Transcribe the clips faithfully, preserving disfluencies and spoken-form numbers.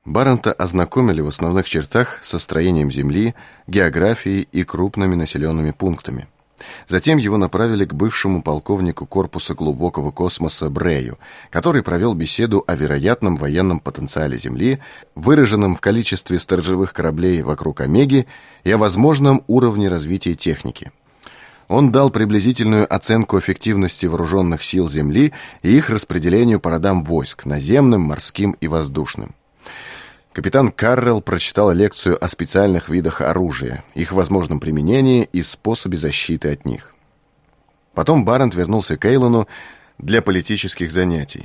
Баррента ознакомили в основных чертах со строением Земли, географией и крупными населенными пунктами. Затем его направили к бывшему полковнику корпуса глубокого космоса Брею, который провел беседу о вероятном военном потенциале Земли, выраженном в количестве сторожевых кораблей вокруг Омеги, и о возможном уровне развития техники. Он дал приблизительную оценку эффективности вооруженных сил Земли и их распределению по родам войск – наземным, морским и воздушным. Капитан Каррелл прочитал лекцию о специальных видах оружия, их возможном применении и способе защиты от них. Потом Баррент вернулся к Эйлону для политических занятий.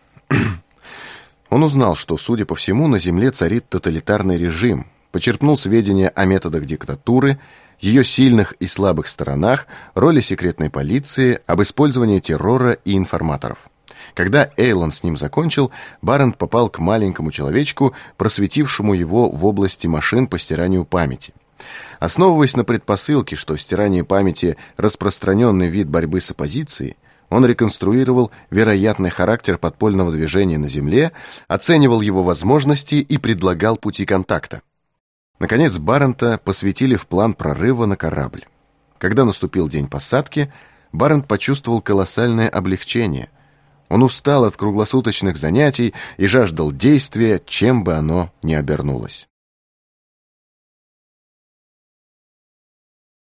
Он узнал, что, судя по всему, на Земле царит тоталитарный режим, почерпнул сведения о методах диктатуры, ее сильных и слабых сторонах, роли секретной полиции, об использовании террора и информаторов. Когда Эйлон с ним закончил, Баррент попал к маленькому человечку, просветившему его в области машин по стиранию памяти. Основываясь на предпосылке, что стирание памяти – распространенный вид борьбы с оппозицией, он реконструировал вероятный характер подпольного движения на Земле, оценивал его возможности и предлагал пути контакта. Наконец, Баррента посвятили в план прорыва на корабль. Когда наступил день посадки, Баррент почувствовал колоссальное облегчение. Он устал от круглосуточных занятий и жаждал действия, чем бы оно ни обернулось.